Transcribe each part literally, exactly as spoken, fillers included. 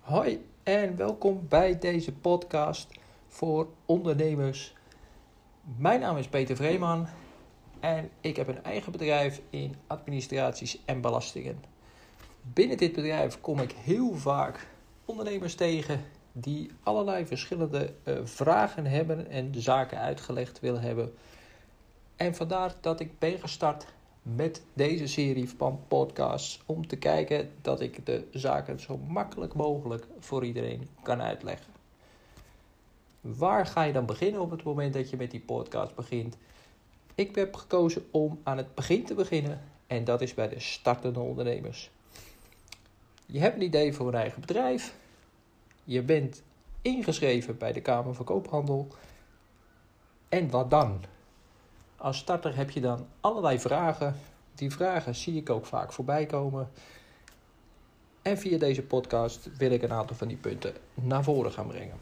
Hoi en welkom bij deze podcast voor ondernemers. Mijn naam is Peter Vreeman en ik heb een eigen bedrijf in administraties en belastingen. Binnen dit bedrijf kom ik heel vaak ondernemers tegen die allerlei verschillende uh, vragen hebben en zaken uitgelegd willen hebben. En vandaar dat ik ben gestart met deze serie van podcasts om te kijken dat ik de zaken zo makkelijk mogelijk voor iedereen kan uitleggen. Waar ga je dan beginnen op het moment dat je met die podcast begint? Ik heb gekozen om aan het begin te beginnen en dat is bij de startende ondernemers. Je hebt een idee voor een eigen bedrijf. Je bent ingeschreven bij de Kamer van Koophandel. En wat dan? Als starter heb je dan allerlei vragen. Die vragen zie ik ook vaak voorbij komen. En via deze podcast wil ik een aantal van die punten naar voren gaan brengen.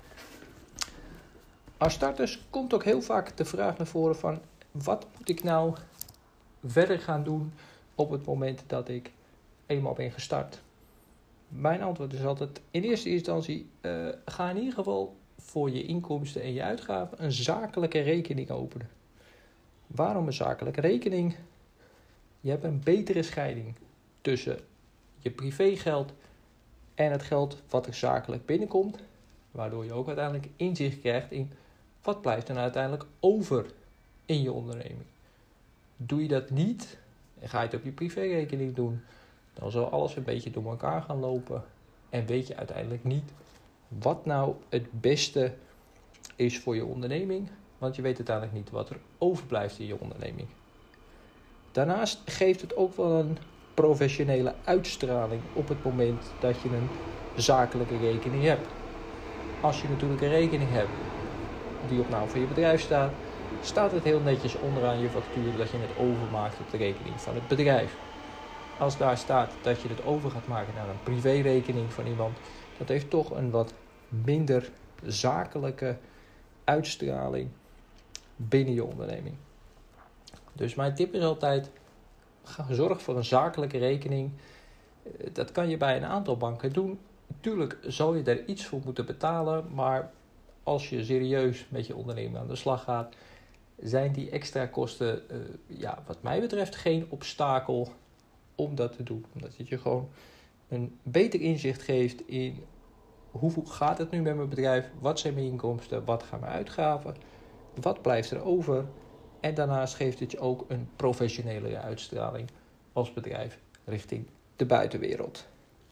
Als starters komt ook heel vaak de vraag naar voren van... wat moet ik nou verder gaan doen op het moment dat ik eenmaal ben gestart? Mijn antwoord is altijd in eerste instantie... Uh, ga in ieder geval voor je inkomsten en je uitgaven een zakelijke rekening openen. Waarom een zakelijke rekening? Je hebt een betere scheiding tussen je privégeld en het geld wat er zakelijk binnenkomt. Waardoor je ook uiteindelijk inzicht krijgt in wat blijft er nou uiteindelijk over in je onderneming. Doe je dat niet en ga je het op je privérekening doen, dan zal alles een beetje door elkaar gaan lopen. En weet je uiteindelijk niet wat nou het beste is voor je onderneming. Want je weet uiteindelijk niet wat er overblijft in je onderneming. Daarnaast geeft het ook wel een professionele uitstraling op het moment dat je een zakelijke rekening hebt. Als je natuurlijk een rekening hebt die op naam van je bedrijf staat, staat het heel netjes onderaan je factuur dat je het overmaakt op de rekening van het bedrijf. Als daar staat dat je het over gaat maken naar een privérekening van iemand, dat heeft toch een wat minder zakelijke uitstraling binnen je onderneming. Dus mijn tip is altijd, zorg voor een zakelijke rekening. Dat kan je bij een aantal banken doen. Natuurlijk zal je daar iets voor moeten betalen, maar als je serieus met je onderneming aan de slag gaat, zijn die extra kosten, uh, ja, wat mij betreft, geen obstakel om dat te doen. Omdat het je gewoon een beter inzicht geeft in hoe gaat het nu met mijn bedrijf, wat zijn mijn inkomsten, wat gaan mijn uitgaven, wat blijft er over. En daarnaast geeft het je ook een professionele uitstraling als bedrijf richting de buitenwereld.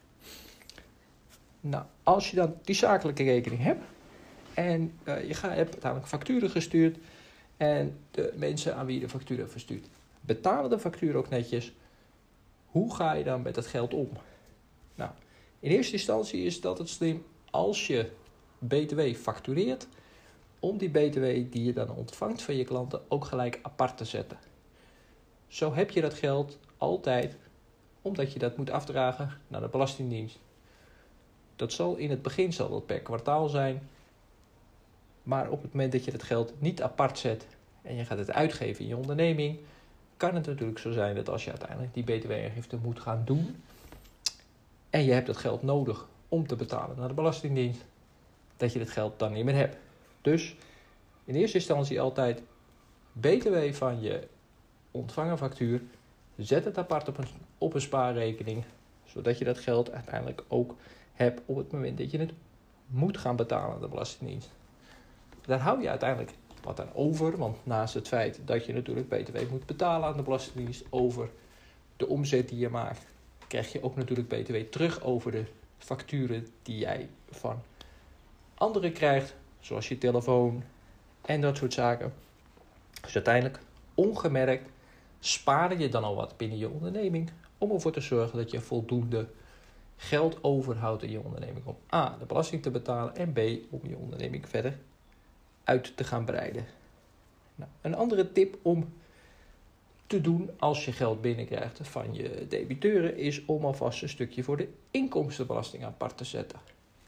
Nou, als je dan die zakelijke rekening hebt en uh, je gaat, hebt uiteindelijk facturen gestuurd en de mensen aan wie je de factuur hebt verstuurd betalen de factuur ook netjes, hoe ga je dan met het geld om? Nou, in eerste instantie is dat het slim als je B T W factureert, om die B T W die je dan ontvangt van je klanten ook gelijk apart te zetten. Zo heb je dat geld altijd, omdat je dat moet afdragen naar de Belastingdienst. Dat zal in het begin zal dat per kwartaal zijn, maar op het moment dat je het geld niet apart zet en je gaat het uitgeven in je onderneming, kan het natuurlijk zo zijn dat als je uiteindelijk die B T W-aangifte moet gaan doen en je hebt het geld nodig om te betalen naar de Belastingdienst, dat je het geld dan niet meer hebt. Dus in eerste instantie altijd B T W van je ontvangen factuur. Zet het apart op een, op een spaarrekening. Zodat je dat geld uiteindelijk ook hebt op het moment dat je het moet gaan betalen aan de Belastingdienst. Daar hou je uiteindelijk wat aan over. Want naast het feit dat je natuurlijk B T W moet betalen aan de Belastingdienst over de omzet die je maakt, krijg je ook natuurlijk B T W terug over de facturen die jij van anderen krijgt. Zoals je telefoon en dat soort zaken. Dus uiteindelijk, ongemerkt, spaar je dan al wat binnen je onderneming om ervoor te zorgen dat je voldoende geld overhoudt in je onderneming. Om A, de belasting te betalen en B, om je onderneming verder uit te gaan breiden. Nou, een andere tip om te doen als je geld binnenkrijgt van je debiteuren is om alvast een stukje voor de inkomstenbelasting apart te zetten.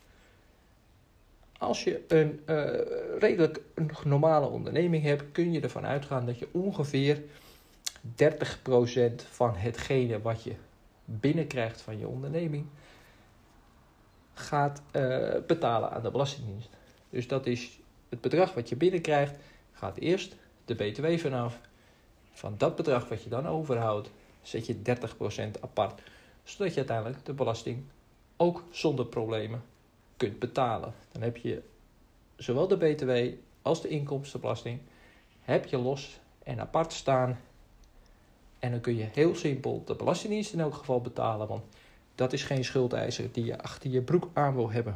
Als je een uh, redelijk een normale onderneming hebt, kun je ervan uitgaan dat je ongeveer dertig procent van hetgene wat je binnenkrijgt van je onderneming gaat uh, betalen aan de Belastingdienst. Dus dat is het bedrag wat je binnenkrijgt, gaat eerst de B T W vanaf. Van dat bedrag wat je dan overhoudt, zet je dertig procent apart, zodat je uiteindelijk de belasting ook zonder problemen kunt betalen. Dan heb je zowel de B T W als de inkomstenbelasting heb je los en apart staan. En dan kun je heel simpel de Belastingdienst in elk geval betalen, want dat is geen schuldeiser die je achter je broek aan wil hebben.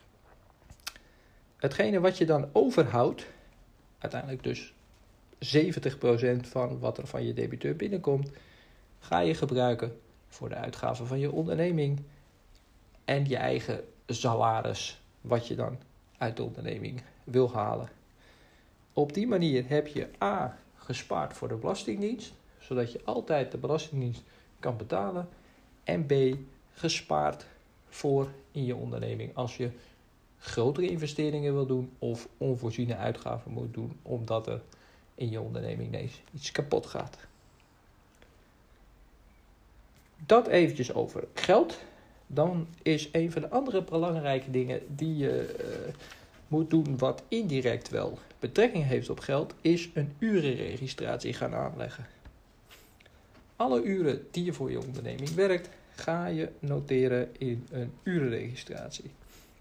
Hetgene wat je dan overhoudt, uiteindelijk dus zeventig procent van wat er van je debiteur binnenkomt, ga je gebruiken voor de uitgaven van je onderneming en je eigen salaris wat je dan uit de onderneming wil halen. Op die manier heb je A, gespaard voor de Belastingdienst, zodat je altijd de Belastingdienst kan betalen, en B, gespaard voor in je onderneming als je grotere investeringen wil doen of onvoorziene uitgaven moet doen omdat er in je onderneming ineens iets kapot gaat. Dat eventjes over geld. Dan is een van de andere belangrijke dingen die je uh, moet doen wat indirect wel betrekking heeft op geld, is een urenregistratie gaan aanleggen. Alle uren die je voor je onderneming werkt, ga je noteren in een urenregistratie.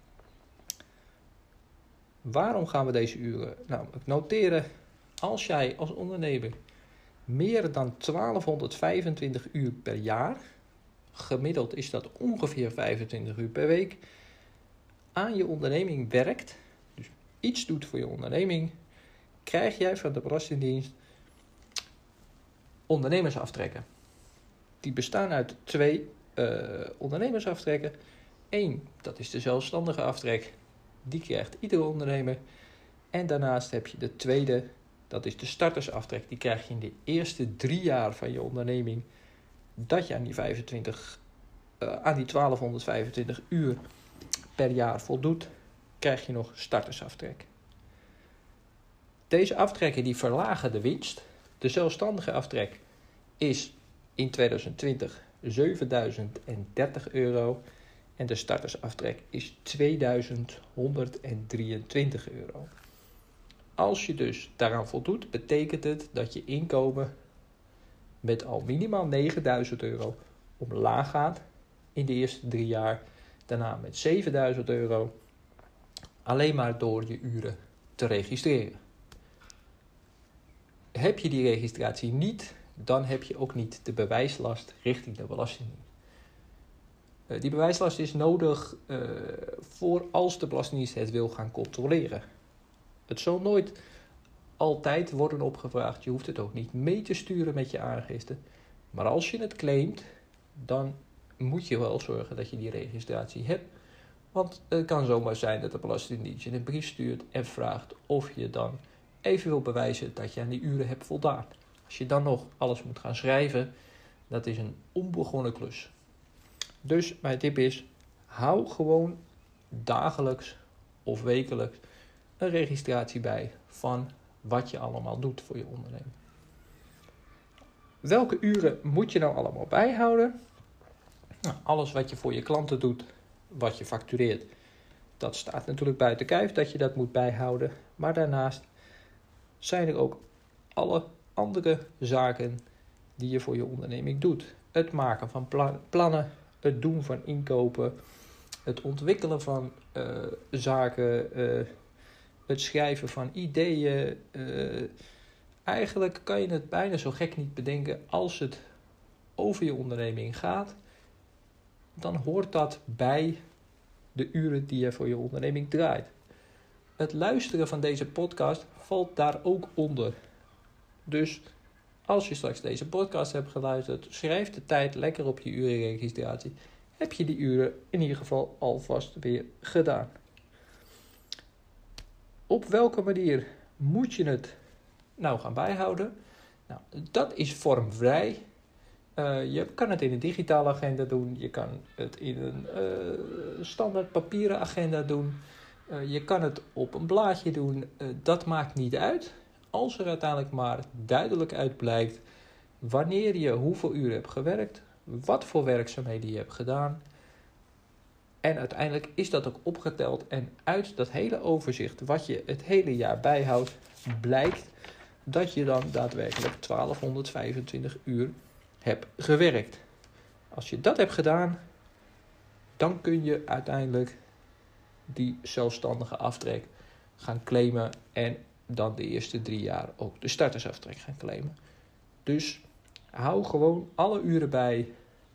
Waarom gaan we deze uren namelijk noteren? Als jij als ondernemer meer dan twaalfhonderdvijfentwintig uur per jaar, gemiddeld is dat ongeveer vijfentwintig uur per week, aan je onderneming werkt, dus iets doet voor je onderneming, krijg jij van de Belastingdienst ondernemersaftrekken. Die bestaan uit twee uh, ondernemersaftrekken. Eén, dat is de zelfstandige aftrek. Die krijgt iedere ondernemer. En daarnaast heb je de tweede, dat is de startersaftrek. Die krijg je in de eerste drie jaar van je onderneming. Dat je aan die, vijfentwintig, uh, aan die twaalfhonderdvijfentwintig uur per jaar voldoet, krijg je nog startersaftrek. Deze aftrekken die verlagen de winst. De zelfstandige aftrek is in tweeduizend twintig zevenduizend dertig euro. En de startersaftrek is tweeduizend honderddrieëntwintig euro. Als je dus daaraan voldoet, betekent het dat je inkomen met al minimaal negenduizend euro omlaag gaat in de eerste drie jaar. Daarna met zevenduizend euro. Alleen maar door je uren te registreren. Heb je die registratie niet, dan heb je ook niet de bewijslast richting de Belastingdienst. Uh, die bewijslast is nodig uh, voor als de Belastingdienst het wil gaan controleren. Het zal nooit altijd worden opgevraagd. Je hoeft het ook niet mee te sturen met je aangifte. Maar als je het claimt, dan moet je wel zorgen dat je die registratie hebt. Want het kan zomaar zijn dat de Belastingdienst je een brief stuurt en vraagt of je dan even wil bewijzen dat je aan die uren hebt voldaan. Als je dan nog alles moet gaan schrijven, dat is een onbegonnen klus. Dus mijn tip is, hou gewoon dagelijks of wekelijks een registratie bij van wat je allemaal doet voor je onderneming. Welke uren moet je nou allemaal bijhouden? Nou, alles wat je voor je klanten doet, wat je factureert, dat staat natuurlijk buiten kijf dat je dat moet bijhouden. Maar daarnaast zijn er ook alle andere zaken die je voor je onderneming doet. Het maken van pla- plannen, het doen van inkopen, het ontwikkelen van uh, zaken, uh, het schrijven van ideeën. Uh, eigenlijk kan je het bijna zo gek niet bedenken. Als het over je onderneming gaat, dan hoort dat bij de uren die je voor je onderneming draait. Het luisteren van deze podcast valt daar ook onder. Dus als je straks deze podcast hebt geluisterd, schrijf de tijd lekker op je urenregistratie. Heb je die uren in ieder geval alvast weer gedaan. Op welke manier moet je het nou gaan bijhouden? Nou, dat is vormvrij. Uh, je kan het in een digitale agenda doen. Je kan het in een uh, standaard papieren agenda doen. Uh, je kan het op een blaadje doen. Uh, dat maakt niet uit. Als er uiteindelijk maar duidelijk uit blijkt wanneer je hoeveel uren hebt gewerkt, wat voor werkzaamheden je hebt gedaan, En uiteindelijk is dat ook opgeteld. En uit dat hele overzicht wat je het hele jaar bijhoudt, blijkt dat je dan daadwerkelijk twaalfhonderdvijfentwintig uur hebt gewerkt. Als je dat hebt gedaan, dan kun je uiteindelijk die zelfstandige aftrek gaan claimen en dan de eerste drie jaar ook de startersaftrek gaan claimen. Dus hou gewoon alle uren bij.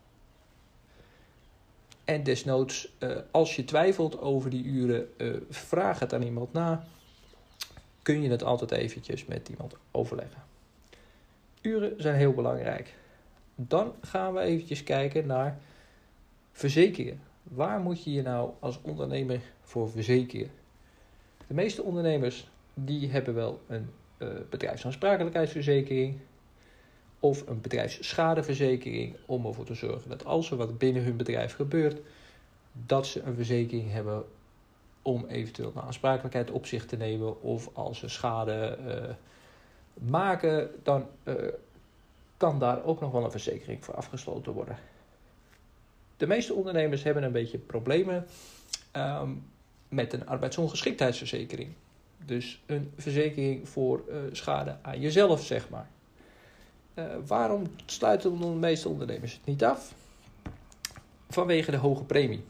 En desnoods, uh, als je twijfelt over die uren, uh, vraag het aan iemand na. Kun je het altijd eventjes met iemand overleggen. Uren zijn heel belangrijk. Dan gaan we eventjes kijken naar verzekeringen. Waar moet je je nou als ondernemer voor verzekeren? De meeste ondernemers die hebben wel een uh, bedrijfsaansprakelijkheidsverzekering of een bedrijfsschadeverzekering om ervoor te zorgen dat als er wat binnen hun bedrijf gebeurt, dat ze een verzekering hebben om eventueel de aansprakelijkheid op zich te nemen, of als ze schade uh, maken, dan uh, kan daar ook nog wel een verzekering voor afgesloten worden. De meeste ondernemers hebben een beetje problemen um, met een arbeidsongeschiktheidsverzekering. Dus een verzekering voor uh, schade aan jezelf, zeg maar. Uh, waarom sluiten de meeste ondernemers het niet af? Vanwege de hoge premie.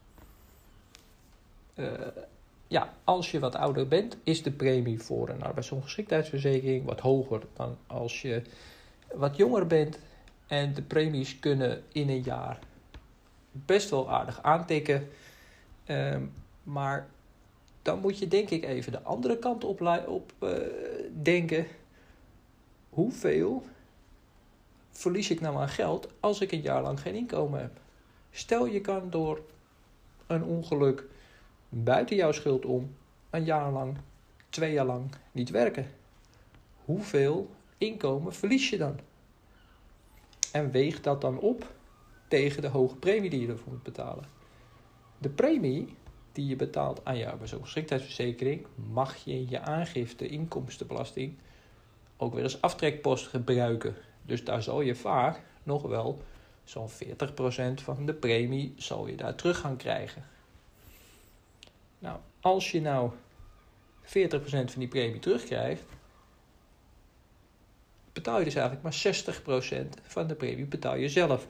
Uh, ja, als je wat ouder bent, is de premie voor een arbeidsongeschiktheidsverzekering wat hoger dan als je wat jonger bent. En de premies kunnen in een jaar best wel aardig aantikken. Um, maar dan moet je denk ik even de andere kant op, op uh, denken. Hoeveel verlies ik nou aan geld als ik een jaar lang geen inkomen heb? Stel je kan door een ongeluk buiten jouw schuld om een jaar lang, twee jaar lang niet werken. Hoeveel inkomen verlies je dan? En weeg dat dan op tegen de hoge premie die je ervoor moet betalen. De premie die je betaalt aan je arbeidsongeschiktheidsverzekering mag je in je aangifte inkomstenbelasting ook weer als aftrekpost gebruiken. Dus daar zal je vaak nog wel zo'n veertig procent van de premie zal je daar terug gaan krijgen. Nou, als je nou veertig procent van die premie terugkrijgt, betaal je dus eigenlijk maar zestig procent van de premie betaal je zelf.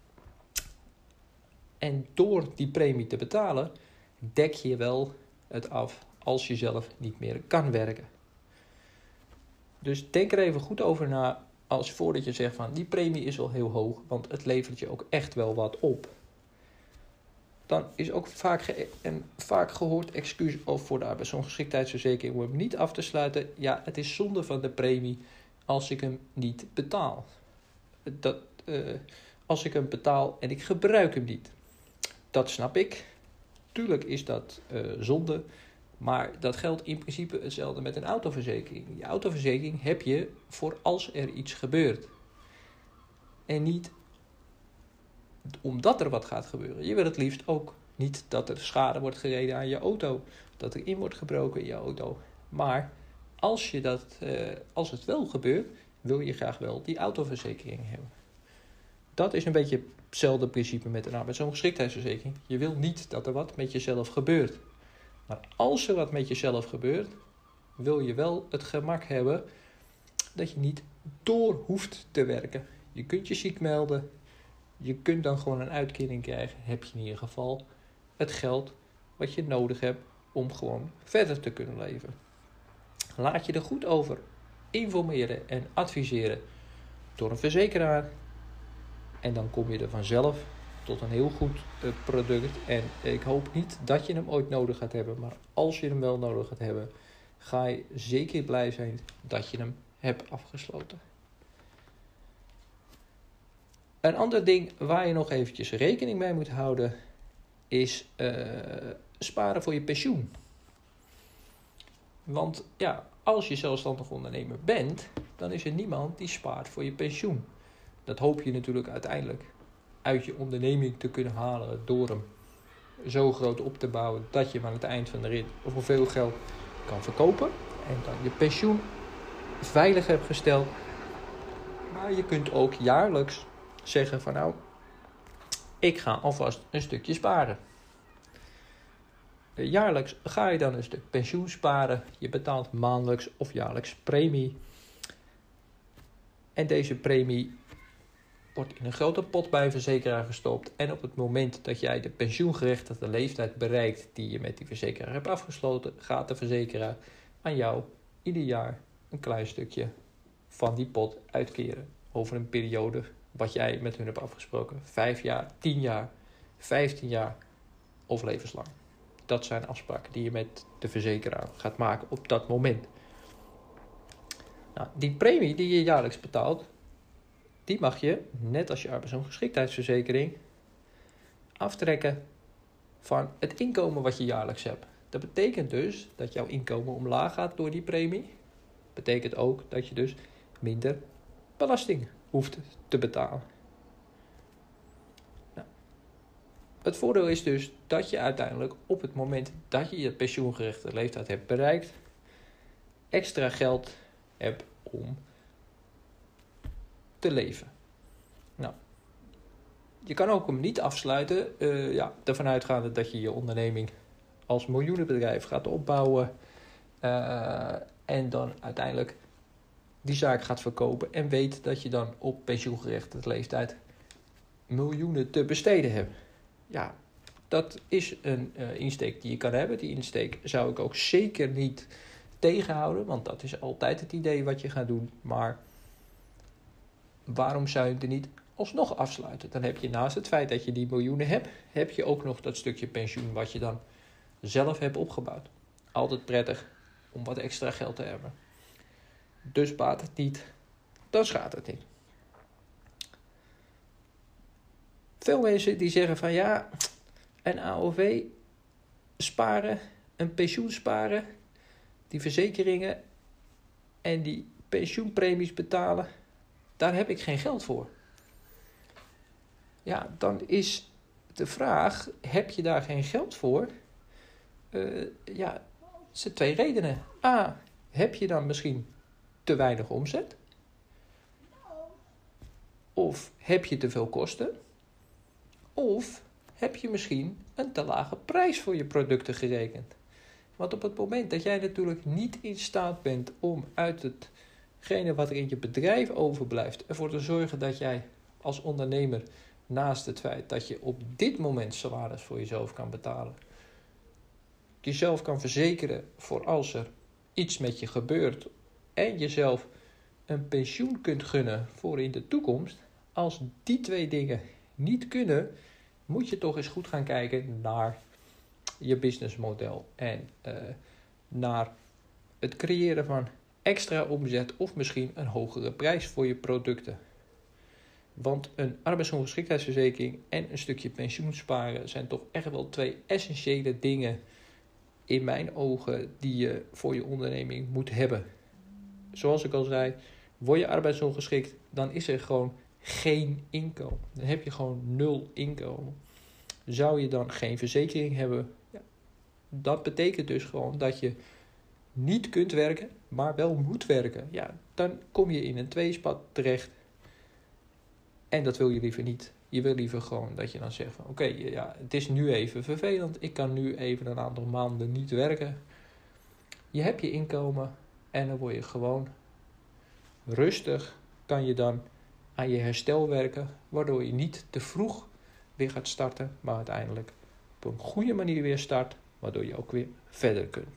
En door die premie te betalen, dek je wel het af als je zelf niet meer kan werken. Dus denk er even goed over na als voordat je zegt van die premie is wel heel hoog, want het levert je ook echt wel wat op. Dan is ook vaak ge- een vaak gehoord excuus voor de arbeidsongeschiktheidsverzekering om hem niet af te sluiten. Ja, het is zonde van de premie als ik hem niet betaal. Dat, uh, als ik hem betaal en ik gebruik hem niet. Dat snap ik. Tuurlijk is dat uh, zonde. Maar dat geldt in principe hetzelfde met een autoverzekering. Die autoverzekering heb je voor als er iets gebeurt. En niet omdat er wat gaat gebeuren. Je wil het liefst ook niet dat er schade wordt gereden aan je auto. Dat er in wordt gebroken in je auto. Maar als, je dat, uh, als het wel gebeurt, wil je graag wel die autoverzekering hebben. Dat is een beetje hetzelfde principe met een arbeidsongeschiktheidsverzekering. Je wil niet dat er wat met jezelf gebeurt. Maar als er wat met jezelf gebeurt, wil je wel het gemak hebben dat je niet door hoeft te werken. Je kunt je ziek melden. Je kunt dan gewoon een uitkering krijgen. Heb je in ieder geval het geld wat je nodig hebt om gewoon verder te kunnen leven. Laat je er goed over informeren en adviseren door een verzekeraar. En dan kom je er vanzelf tot een heel goed uh, product. En ik hoop niet dat je hem ooit nodig gaat hebben. Maar als je hem wel nodig gaat hebben, ga je zeker blij zijn dat je hem hebt afgesloten. Een ander ding waar je nog eventjes rekening mee moet houden is uh, sparen voor je pensioen. Want ja, als je zelfstandig ondernemer bent, dan is er niemand die spaart voor je pensioen. Dat hoop je natuurlijk uiteindelijk uit je onderneming te kunnen halen door hem zo groot op te bouwen dat je hem aan het eind van de rit voor veel geld kan verkopen en dan je pensioen veilig hebt gesteld. Maar je kunt ook jaarlijks zeggen van nou, ik ga alvast een stukje sparen. jaarlijks ga je dan een stuk pensioen sparen. Je betaalt maandelijks of jaarlijks premie. En deze premie wordt in een grote pot bij een verzekeraar gestopt. En op het moment dat jij de pensioengerechtigde leeftijd bereikt die je met die verzekeraar hebt afgesloten, gaat de verzekeraar aan jou ieder jaar een klein stukje van die pot uitkeren. Over een periode wat jij met hun hebt afgesproken. Vijf jaar, tien jaar, vijftien jaar of levenslang. Dat zijn afspraken die je met de verzekeraar gaat maken op dat moment. Nou, die premie die je jaarlijks betaalt, die mag je, net als je arbeidsongeschiktheidsverzekering, aftrekken van het inkomen wat je jaarlijks hebt. Dat betekent dus dat jouw inkomen omlaag gaat door die premie. Betekent ook dat je dus minder belasting hoeft te betalen. Nou, het voordeel is dus dat je uiteindelijk op het moment dat je je pensioengerechtigde leeftijd hebt bereikt, extra geld hebt om te leven. Nou, je kan ook hem niet afsluiten, uh, ja, ervan uitgaande dat je je onderneming als miljoenenbedrijf gaat opbouwen uh, en dan uiteindelijk die zaak gaat verkopen en weet dat je dan op pensioengerechtigde leeftijd miljoenen te besteden hebt. Ja, dat is een uh, insteek die je kan hebben. Die insteek zou ik ook zeker niet tegenhouden, want dat is altijd het idee wat je gaat doen. Maar waarom zou je er niet alsnog afsluiten? Dan heb je naast het feit dat je die miljoenen hebt, heb je ook nog dat stukje pensioen wat je dan zelf hebt opgebouwd. Altijd prettig om wat extra geld te hebben. Dus baat het niet, dan schaadt het niet. Veel mensen die zeggen van ja, een A O W sparen, een pensioen sparen, die verzekeringen en die pensioenpremies betalen, daar heb ik geen geld voor. Ja, dan is de vraag, heb je daar geen geld voor? Uh, ja, het zijn twee redenen. A, heb je dan misschien te weinig omzet? Of heb je te veel kosten? Of heb je misschien een te lage prijs voor je producten gerekend? Want op het moment dat jij natuurlijk niet in staat bent om uit hetgene wat er in je bedrijf overblijft ervoor te zorgen dat jij als ondernemer, naast het feit dat je op dit moment salaris voor jezelf kan betalen, jezelf kan verzekeren voor als er iets met je gebeurt en jezelf een pensioen kunt gunnen voor in de toekomst. Als die twee dingen niet kunnen, moet je toch eens goed gaan kijken naar je businessmodel en uh, naar het creëren van extra omzet of misschien een hogere prijs voor je producten. Want een arbeidsongeschiktheidsverzekering en een stukje pensioensparen zijn toch echt wel twee essentiële dingen in mijn ogen die je voor je onderneming moet hebben. Zoals ik al zei, word je arbeidsongeschikt, dan is er gewoon geen inkomen. Dan heb je gewoon nul inkomen. Zou je dan geen verzekering hebben, ja, dat betekent dus gewoon dat je niet kunt werken, maar wel moet werken. Ja, dan kom je in een tweespat terecht. En dat wil je liever niet. Je wil liever gewoon dat je dan zegt van oké, okay, ja, het is nu even vervelend. Ik kan nu even een aantal maanden niet werken. Je hebt je inkomen en dan word je gewoon rustig. Kan je dan aan je herstel werken, waardoor je niet te vroeg weer gaat starten, maar uiteindelijk op een goede manier weer start, waardoor je ook weer verder kunt.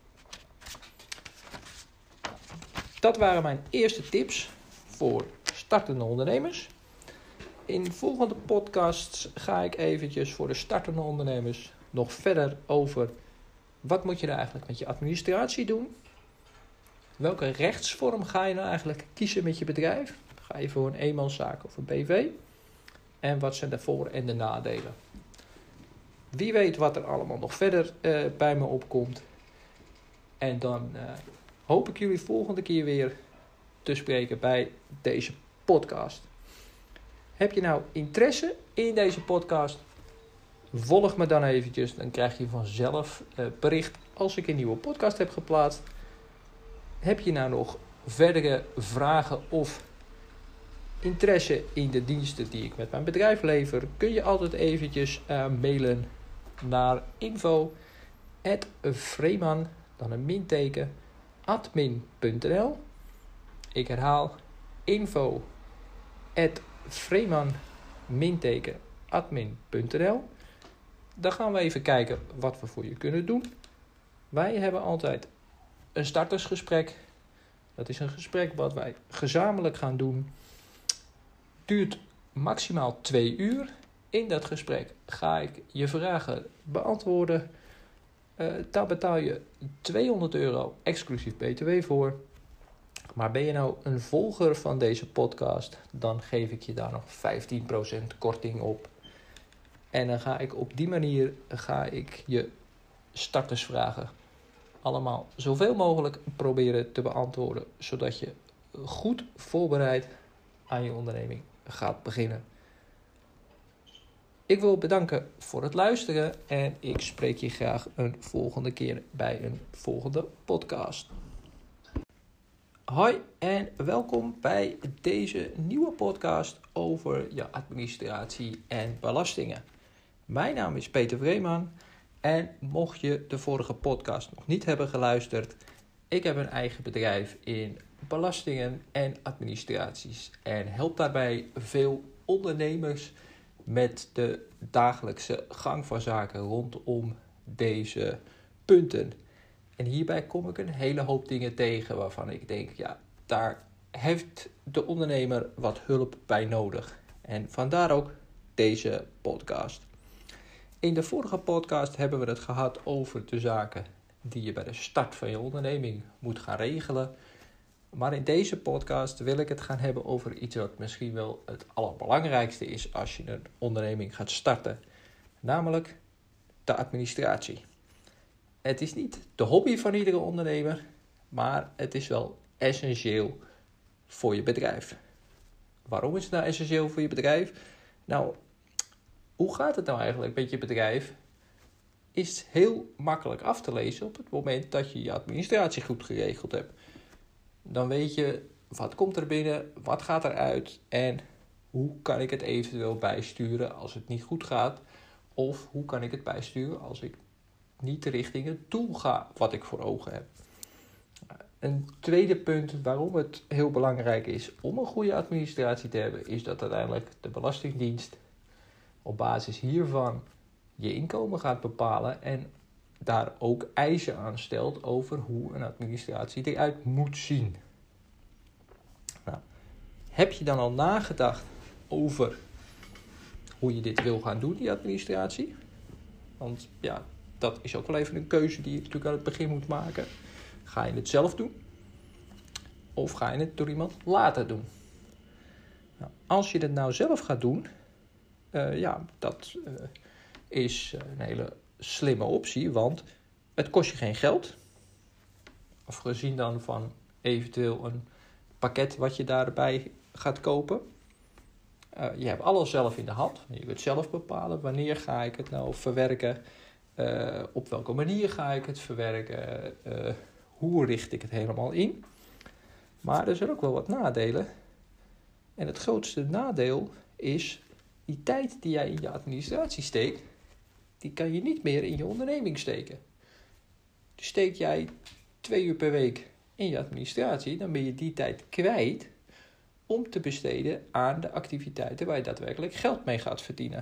Dat waren mijn eerste tips voor startende ondernemers. In volgende podcasts ga ik eventjes voor de startende ondernemers nog verder over wat moet je nou eigenlijk met je administratie doen? Welke rechtsvorm ga je nou eigenlijk kiezen met je bedrijf? Ga je voor een eenmanszaak of een B V? En wat zijn de voor- en de nadelen? Wie weet wat er allemaal nog verder uh, bij me opkomt. En dan uh, hoop ik jullie volgende keer weer te spreken bij deze podcast. Heb je nou interesse in deze podcast? Volg me dan eventjes. Dan krijg je vanzelf uh, bericht als ik een nieuwe podcast heb geplaatst. Heb je nou nog verdere vragen of interesse in de diensten die ik met mijn bedrijf lever, kun je altijd eventjes uh, mailen naar info at vreeman, dan een minteken, admin punt n l. Ik herhaal, info at vreeman, minteken, admin punt n l. Dan gaan we even kijken wat we voor je kunnen doen. Wij hebben altijd een startersgesprek. Dat is een gesprek wat wij gezamenlijk gaan doen. Duurt maximaal twee uur. In dat gesprek ga ik je vragen beantwoorden. Uh, daar betaal je tweehonderd euro exclusief B T W voor. Maar ben je nou een volger van deze podcast, dan geef ik je daar nog vijftien procent korting op. En dan ga ik op die manier ga ik je startersvragen allemaal zoveel mogelijk proberen te beantwoorden, zodat je goed voorbereid aan je onderneming gaat beginnen. Ik wil bedanken voor het luisteren en ik spreek je graag een volgende keer bij een volgende podcast. Hoi en welkom bij deze nieuwe podcast over je administratie en belastingen. Mijn naam is Peter Vreeman en mocht je de vorige podcast nog niet hebben geluisterd, ik heb een eigen bedrijf in belastingen en administraties en help daarbij veel ondernemers met de dagelijkse gang van zaken rondom deze punten. En hierbij kom ik een hele hoop dingen tegen waarvan ik denk, ja, daar heeft de ondernemer wat hulp bij nodig. En vandaar ook deze podcast. In de vorige podcast hebben we het gehad over de zaken die je bij de start van je onderneming moet gaan regelen. Maar in deze podcast wil ik het gaan hebben over iets wat misschien wel het allerbelangrijkste is als je een onderneming gaat starten. Namelijk de administratie. Het is niet de hobby van iedere ondernemer, maar het is wel essentieel voor je bedrijf. Waarom is het nou essentieel voor je bedrijf? Nou, hoe gaat het nou eigenlijk met je bedrijf? Is heel makkelijk af te lezen op het moment dat je je administratie goed geregeld hebt. Dan weet je wat komt er binnen, wat gaat er uit en hoe kan ik het eventueel bijsturen als het niet goed gaat. Of hoe kan ik het bijsturen als ik niet richting het doel ga wat ik voor ogen heb. Een tweede punt waarom het heel belangrijk is om een goede administratie te hebben, is dat uiteindelijk de Belastingdienst op basis hiervan je inkomen gaat bepalen en daar ook eisen aan stelt over hoe een administratie eruit moet zien. Nou, heb je dan al nagedacht over hoe je dit wil gaan doen, die administratie? Want ja, dat is ook wel even een keuze die je natuurlijk aan het begin moet maken. Ga je het zelf doen? Of ga je het door iemand laten doen? Nou, als je het nou zelf gaat doen, uh, ja, dat uh, is een hele slimme optie, want het kost je geen geld. Afgezien dan van eventueel een pakket wat je daarbij gaat kopen. Uh, je hebt alles zelf in de hand. Je kunt zelf bepalen wanneer ga ik het nou verwerken. Uh, op welke manier ga ik het verwerken. Uh, hoe richt ik het helemaal in. Maar er zijn ook wel wat nadelen. En het grootste nadeel is die tijd die jij in je administratie steekt, die kan je niet meer in je onderneming steken. Dus steek jij twee uur per week in je administratie, dan ben je die tijd kwijt om te besteden aan de activiteiten waar je daadwerkelijk geld mee gaat verdienen.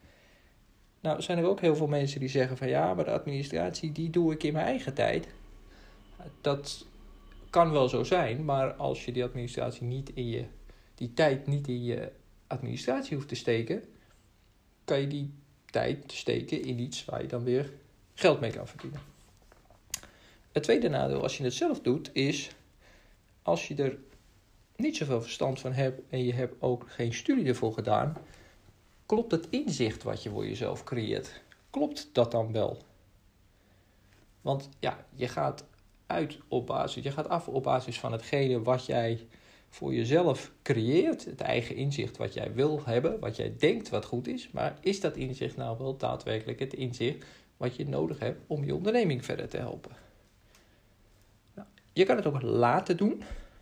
Nou zijn er ook heel veel mensen die zeggen van ja, maar de administratie die doe ik in mijn eigen tijd. Dat kan wel zo zijn, maar als je die administratie niet in je, die tijd niet in je administratie hoeft te steken, kan je die tijd steken in iets waar je dan weer geld mee kan verdienen. Het tweede nadeel als je het zelf doet is, als je er niet zoveel verstand van hebt en je hebt ook geen studie ervoor gedaan, klopt het inzicht wat je voor jezelf creëert, klopt dat dan wel? Want ja, je gaat uit op basis, je gaat af op basis van hetgene wat jij voor jezelf creëert, het eigen inzicht wat jij wil hebben, wat jij denkt wat goed is, maar is dat inzicht nou wel daadwerkelijk het inzicht wat je nodig hebt om je onderneming verder te helpen? Nou, je kan het ook laten doen.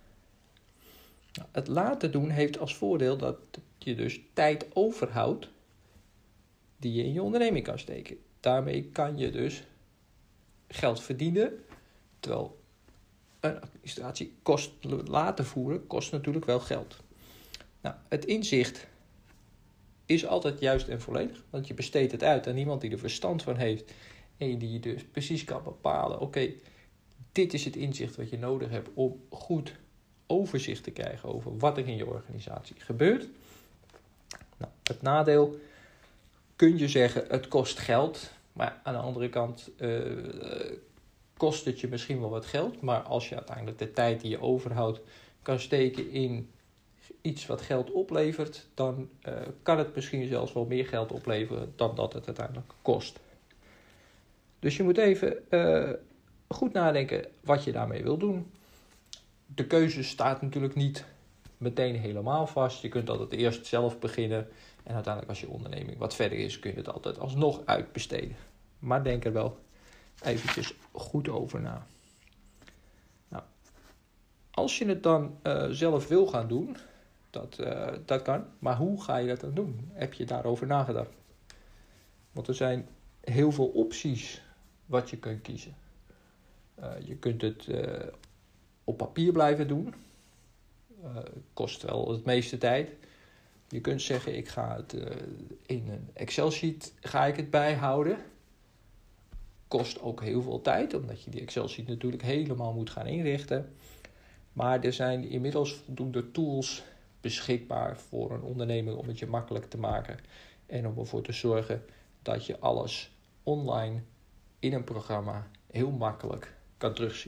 Nou, het laten doen heeft als voordeel dat je dus tijd overhoudt die je in je onderneming kan steken. Daarmee kan je dus geld verdienen. Terwijl een administratiekost laten voeren kost natuurlijk wel geld. Nou, het inzicht is altijd juist en volledig. Want je besteedt het uit aan iemand die er verstand van heeft. En die dus precies kan bepalen. Oké, okay, dit is het inzicht wat je nodig hebt om goed overzicht te krijgen over wat er in je organisatie gebeurt. Nou, het nadeel kun je zeggen, het kost geld. Maar aan de andere kant uh, kost het je misschien wel wat geld. Maar als je uiteindelijk de tijd die je overhoudt kan steken in iets wat geld oplevert, dan uh, kan het misschien zelfs wel meer geld opleveren dan dat het uiteindelijk kost. Dus je moet even uh, goed nadenken wat je daarmee wil doen. De keuze staat natuurlijk niet meteen helemaal vast. Je kunt altijd eerst zelf beginnen en uiteindelijk als je onderneming wat verder is, kun je het altijd alsnog uitbesteden. Maar denk er wel eventjes goed over na. Nou, als je het dan uh, zelf wil gaan doen, dat, uh, dat kan. Maar hoe ga je dat dan doen? Heb je daarover nagedacht? Want er zijn heel veel opties wat je kunt kiezen. Uh, je kunt het uh, op papier blijven doen. Uh, kost wel het meeste tijd. Je kunt zeggen, ik ga het uh, in een Excel-sheet ga ik het bijhouden. Kost ook heel veel tijd, omdat je die Excel-sheet natuurlijk helemaal moet gaan inrichten. Maar er zijn inmiddels voldoende tools beschikbaar voor een onderneming om het je makkelijk te maken. En om ervoor te zorgen dat je alles online in een programma heel makkelijk kan terugzien.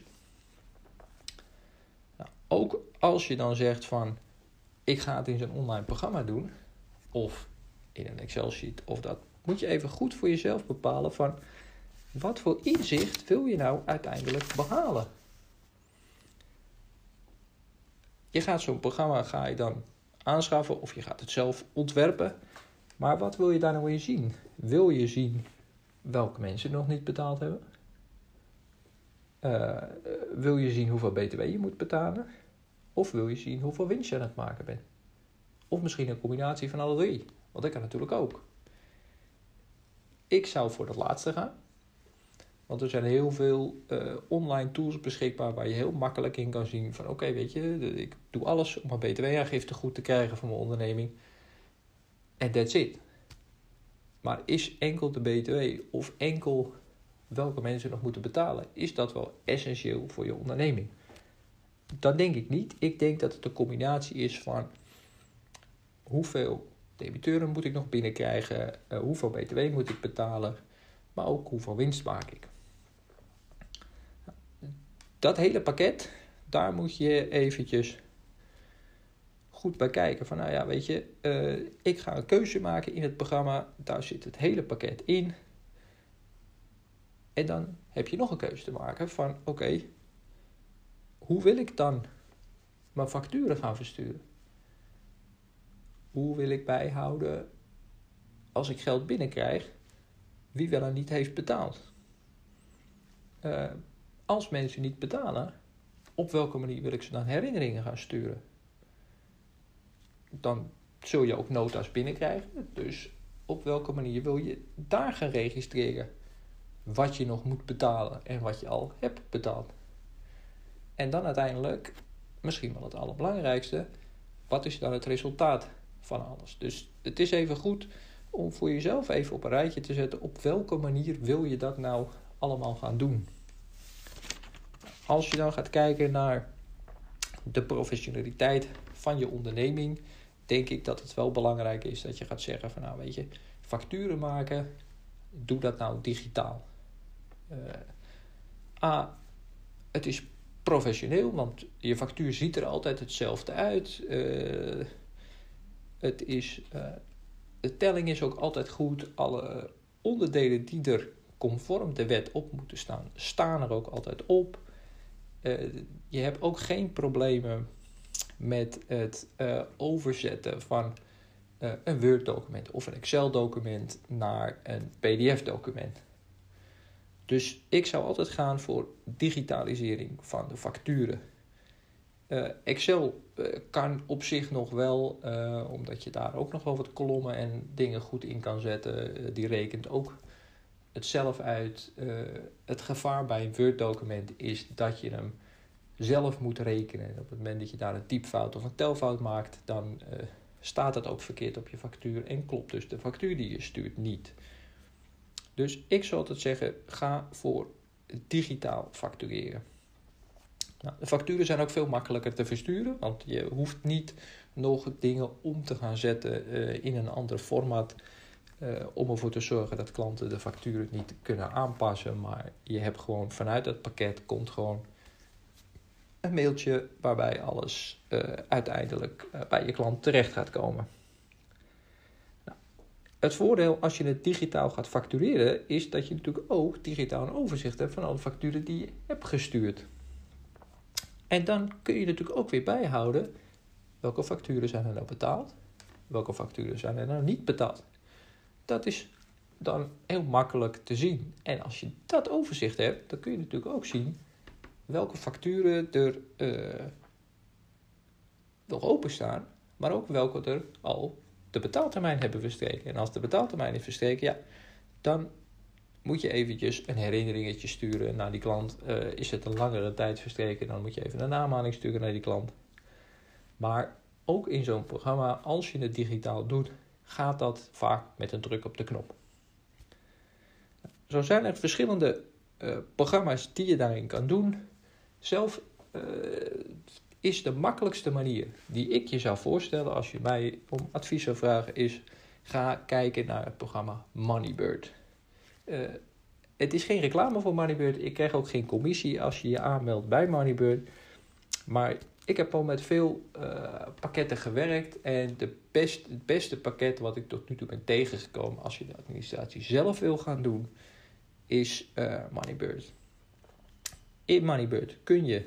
Nou, ook als je dan zegt van, ik ga het in zo'n online programma doen, of in een Excel-sheet, of dat, moet je even goed voor jezelf bepalen van, wat voor inzicht wil je nou uiteindelijk behalen? Je gaat zo'n programma ga je dan aanschaffen of je gaat het zelf ontwerpen. Maar wat wil je daar nou in zien? Wil je zien welke mensen nog niet betaald hebben? Uh, wil je zien hoeveel B T W je moet betalen? Of wil je zien hoeveel winst je aan het maken bent? Of misschien een combinatie van alle drie. Want dat kan natuurlijk ook. Ik zou voor dat laatste gaan. Want er zijn heel veel uh, online tools beschikbaar waar je heel makkelijk in kan zien van oké, okay, weet je, ik doe alles om mijn B T W-aangifte goed te krijgen voor mijn onderneming. En that's it. Maar is enkel de B T W of enkel welke mensen nog moeten betalen, is dat wel essentieel voor je onderneming? Dat denk ik niet. Ik denk dat het een combinatie is van hoeveel debiteuren moet ik nog binnenkrijgen, uh, hoeveel B T W moet ik betalen, maar ook hoeveel winst maak ik. Dat hele pakket, daar moet je eventjes goed bij kijken. Van nou ja, weet je, uh, ik ga een keuze maken in het programma. Daar zit het hele pakket in. En dan heb je nog een keuze te maken van oké, okay, hoe wil ik dan mijn facturen gaan versturen? Hoe wil ik bijhouden als ik geld binnenkrijg, wie wel en niet heeft betaald? Uh, als mensen niet betalen, op welke manier wil ik ze dan herinneringen gaan sturen? Dan zul je ook nota's binnenkrijgen. Dus op welke manier wil je daar gaan registreren wat je nog moet betalen en wat je al hebt betaald? En dan uiteindelijk, misschien wel het allerbelangrijkste, wat is dan het resultaat van alles? Dus het is even goed om voor jezelf even op een rijtje te zetten, op welke manier wil je dat nou allemaal gaan doen? Als je dan gaat kijken naar de professionaliteit van je onderneming, denk ik dat het wel belangrijk is dat je gaat zeggen van nou weet je, facturen maken, doe dat nou digitaal. Uh, A, het is professioneel, want je factuur ziet er altijd hetzelfde uit. Uh, het is, uh, de telling is ook altijd goed. Alle onderdelen die er conform de wet op moeten staan, staan er ook altijd op. Uh, je hebt ook geen problemen met het uh, overzetten van uh, een Word-document of een Excel-document naar een P D F-document. Dus ik zou altijd gaan voor digitalisering van de facturen. Uh, Excel uh, kan op zich nog wel, uh, omdat je daar ook nog wel wat kolommen en dingen goed in kan zetten. Uh, die rekent ook het zelf uit. Uh, het gevaar bij een Word-document is dat je hem zelf moet rekenen. En op het moment dat je daar een typfout of een telfout maakt, dan uh, staat het ook verkeerd op je factuur en klopt dus de factuur die je stuurt niet. Dus ik zou altijd zeggen, ga voor digitaal factureren. Nou, de facturen zijn ook veel makkelijker te versturen, want je hoeft niet nog dingen om te gaan zetten uh, in een ander format uh, om ervoor te zorgen dat klanten de facturen niet kunnen aanpassen. Maar je hebt gewoon vanuit het pakket komt gewoon een mailtje waarbij alles uh, uiteindelijk uh, bij je klant terecht gaat komen. Nou, het voordeel als je het digitaal gaat factureren is dat je natuurlijk ook digitaal een overzicht hebt van alle facturen die je hebt gestuurd. En dan kun je natuurlijk ook weer bijhouden welke facturen zijn er nou betaald, welke facturen zijn er nou niet betaald. Dat is dan heel makkelijk te zien. En als je dat overzicht hebt, dan kun je natuurlijk ook zien welke facturen er uh, nog openstaan, maar ook welke er al de betaaltermijn hebben verstreken. En als de betaaltermijn is verstreken, ja, dan moet je eventjes een herinneringetje sturen naar die klant. Uh, is het een langere tijd verstreken, dan moet je even een aanmaning sturen naar die klant. Maar ook in zo'n programma, als je het digitaal doet, gaat dat vaak met een druk op de knop. Zo zijn er verschillende uh, programma's die je daarin kan doen. Zelf uh, is de makkelijkste manier die ik je zou voorstellen als je mij om advies zou vragen is, ga kijken naar het programma Moneybird. Uh, het is geen reclame voor Moneybird. Ik krijg ook geen commissie als je je aanmeldt bij Moneybird. Maar ik heb al met veel uh, pakketten gewerkt. En de best, het beste pakket wat ik tot nu toe ben tegengekomen als je de administratie zelf wil gaan doen, is uh, Moneybird. In Moneybird kun je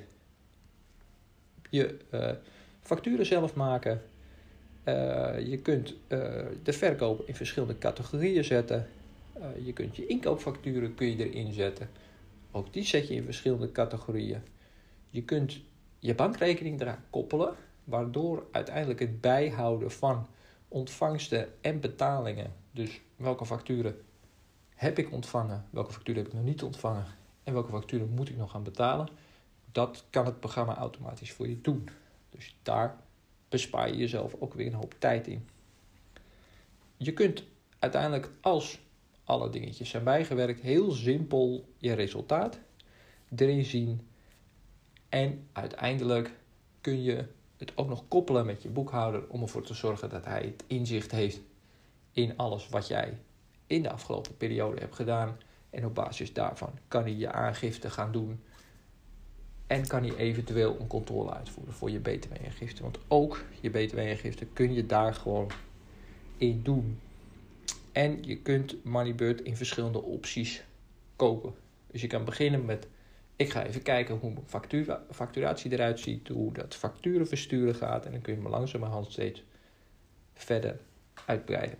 je uh, facturen zelf maken. Uh, je kunt uh, de verkoop in verschillende categorieën zetten. Uh, je kunt je inkoopfacturen kun je erin zetten. Ook die zet je in verschillende categorieën. Je kunt je bankrekening eraan koppelen, waardoor uiteindelijk het bijhouden van ontvangsten en betalingen, dus welke facturen heb ik ontvangen, welke facturen heb ik nog niet ontvangen en welke facturen moet ik nog gaan betalen, dat kan het programma automatisch voor je doen. Dus daar bespaar je jezelf ook weer een hoop tijd in. Je kunt uiteindelijk, als alle dingetjes zijn bijgewerkt, heel simpel je resultaat erin zien. En uiteindelijk kun je het ook nog koppelen met je boekhouder om ervoor te zorgen dat hij het inzicht heeft in alles wat jij in de afgelopen periode hebt gedaan. En op basis daarvan kan hij je aangifte gaan doen. En kan hij eventueel een controle uitvoeren voor je B T W-aangifte. Want ook je B T W-aangifte kun je daar gewoon in doen. En je kunt Moneybird in verschillende opties kopen. Dus je kan beginnen met, ik ga even kijken hoe mijn factura, facturatie eruit ziet, hoe dat facturen versturen gaat. En dan kun je me langzamerhand steeds verder uitbreiden.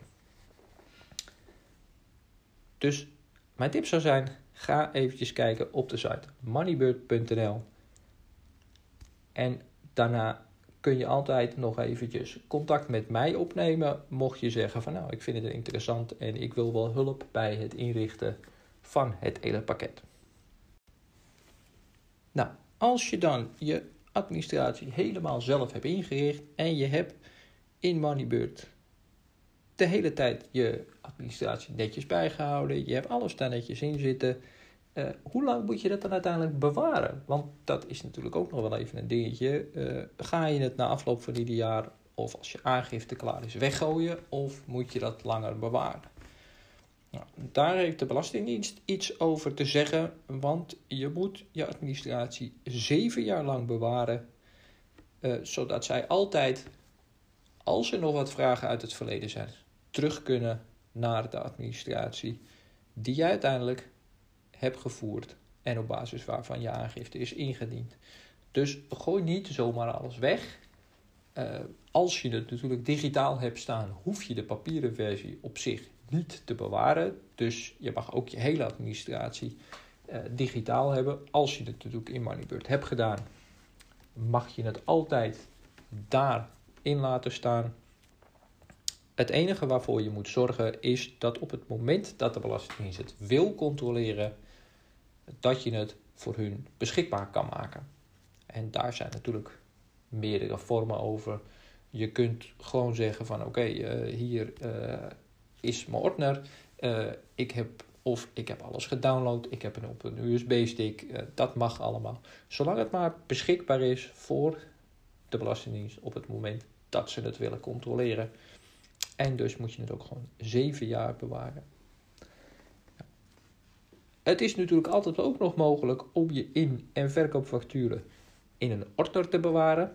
Dus mijn tip zou zijn, ga eventjes kijken op de site moneybird punt n l. En daarna kun je altijd nog eventjes contact met mij opnemen, mocht je zeggen van nou, ik vind het interessant en ik wil wel hulp bij het inrichten van het hele pakket. Nou, als je dan je administratie helemaal zelf hebt ingericht en je hebt in Moneybird de hele tijd je administratie netjes bijgehouden, je hebt alles daar netjes in zitten, uh, hoe lang moet je dat dan uiteindelijk bewaren? Want dat is natuurlijk ook nog wel even een dingetje. Uh, ga je het na afloop van ieder jaar of als je aangifte klaar is weggooien of moet je dat langer bewaren? Nou, daar heeft de Belastingdienst iets over te zeggen, want je moet je administratie zeven jaar lang bewaren, uh, zodat zij altijd, als er nog wat vragen uit het verleden zijn, terug kunnen naar de administratie die je uiteindelijk hebt gevoerd en op basis waarvan je aangifte is ingediend. Dus gooi niet zomaar alles weg. Uh, als je het natuurlijk digitaal hebt staan, hoef je de papieren versie op zich niet te bewaren. Dus je mag ook je hele administratie uh, digitaal hebben. Als je het natuurlijk in Moneybird hebt gedaan, mag je het altijd daarin laten staan. Het enige waarvoor je moet zorgen is dat op het moment dat de Belastingdienst het wil controleren, dat je het voor hun beschikbaar kan maken. En daar zijn natuurlijk meerdere vormen over. Je kunt gewoon zeggen van oké, okay, uh, hier uh, is mijn ordner. Uh, ik heb, of ik heb alles gedownload. Ik heb het op een U S B-stick. Uh, dat mag allemaal. Zolang het maar beschikbaar is voor de Belastingdienst op het moment dat ze het willen controleren. En dus moet je het ook gewoon zeven jaar bewaren. Ja. Het is natuurlijk altijd ook nog mogelijk om je in- en verkoopfacturen in een ordner te bewaren.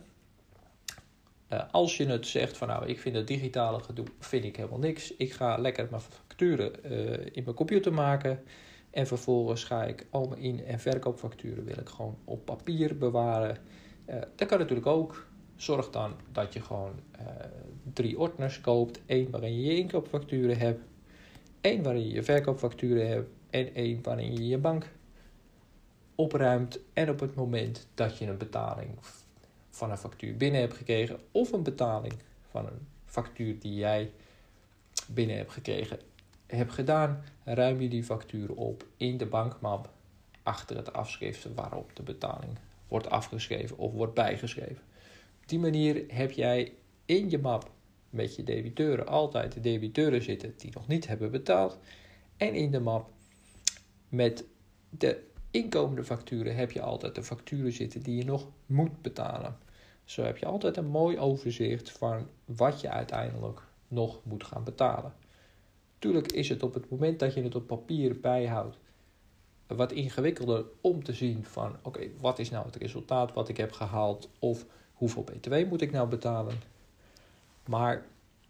Uh, als je het zegt van nou, ik vind het digitale gedoe vind ik helemaal niks. Ik ga lekker mijn facturen uh, in mijn computer maken. En vervolgens ga ik al mijn in- en verkoopfacturen wil ik gewoon op papier bewaren. Uh, dat kan natuurlijk ook. Zorg dan dat je gewoon uh, drie ordners koopt. Eén waarin je je inkoopfacturen hebt. Één waarin je je verkoopfacturen hebt. En één waarin je je bank opruimt. En op het moment dat je een betaling van een factuur binnen hebt gekregen. Of een betaling van een factuur die jij binnen hebt gekregen. Hebt gedaan. Ruim je die facturen op in de bankmap. Achter het afschrift waarop de betaling wordt afgeschreven of wordt bijgeschreven. Op die manier heb jij in je map met je debiteuren altijd de debiteuren zitten die nog niet hebben betaald. En in de map met de inkomende facturen heb je altijd de facturen zitten die je nog moet betalen. Zo heb je altijd een mooi overzicht van wat je uiteindelijk nog moet gaan betalen. Tuurlijk is het op het moment dat je het op papier bijhoudt wat ingewikkelder om te zien van oké, okay, wat is nou het resultaat wat ik heb gehaald of hoeveel B T W moet ik nou betalen. Maar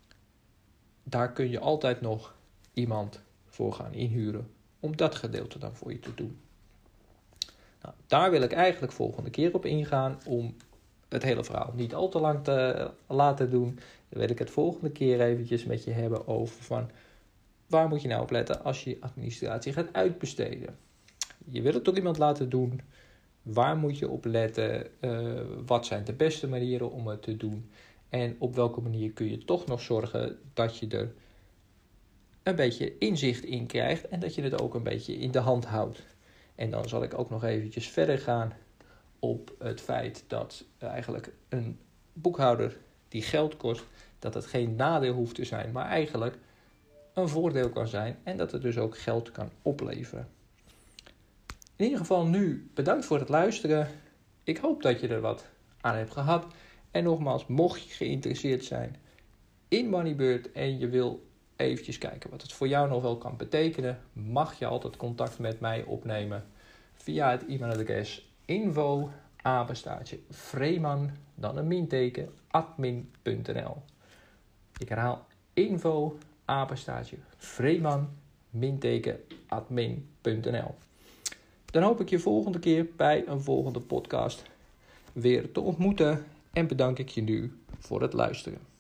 daar kun je altijd nog iemand voor gaan inhuren om dat gedeelte dan voor je te doen. Nou, daar wil ik eigenlijk volgende keer op ingaan om het hele verhaal niet al te lang te laten doen. Dan wil ik het volgende keer eventjes met je hebben over van waar moet je nou op letten als je administratie gaat uitbesteden. Je wil het toch iemand laten doen. Waar moet je op letten? Uh, wat zijn de beste manieren om het te doen? En op welke manier kun je toch nog zorgen dat je er een beetje inzicht in krijgt. En dat je het ook een beetje in de hand houdt. En dan zal ik ook nog eventjes verder gaan op het feit dat eigenlijk een boekhouder die geld kost, dat het geen nadeel hoeft te zijn, maar eigenlijk een voordeel kan zijn. En dat het dus ook geld kan opleveren. In ieder geval nu bedankt voor het luisteren. Ik hoop dat je er wat aan hebt gehad. En nogmaals, mocht je geïnteresseerd zijn in Moneybird en je wil eventjes kijken wat het voor jou nog wel kan betekenen, mag je altijd contact met mij opnemen via het e-mailadres info apenstaartje vreeman, dan een minteken, admin punt n l. Ik herhaal info apenstaartje vreeman, minteken, admin punt n l. Dan hoop ik je volgende keer bij een volgende podcast weer te ontmoeten en bedank ik je nu voor het luisteren.